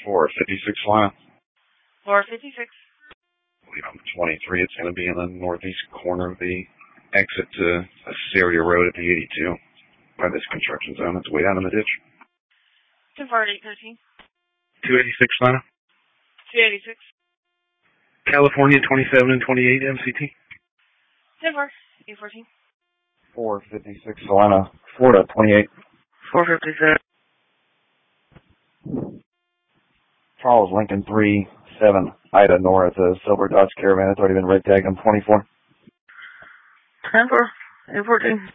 456 Lana. 456. On the 23, it's going to be in the northeast corner of the exit to Assyria Road at the 82 by this construction zone. It's way down in the ditch. 24813. 286 Lana. 286. California 27 and 28 MCT. 10-4. 814. 456 Solana. Florida 28. 457. Charles Lincoln 37 Ida Nora. It's a silver Dodge Caravan. It's already been red tagged on 24. 10-4. 814.